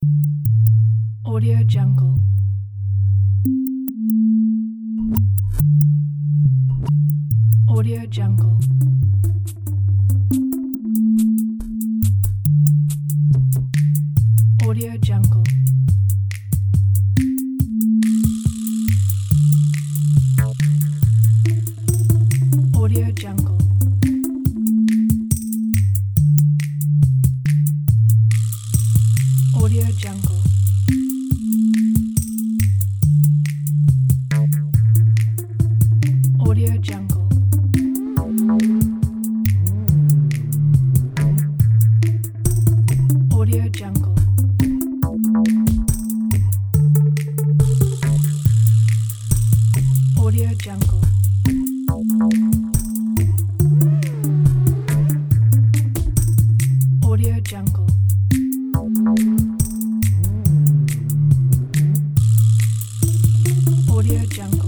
Audio Jungle. Audio Jungle. Audio Jungle. Audio Jungle. Audio Jungle. Audio Jungle. Audio Jungle. Audio Jungle. Audio Jungle. Audio Jungle.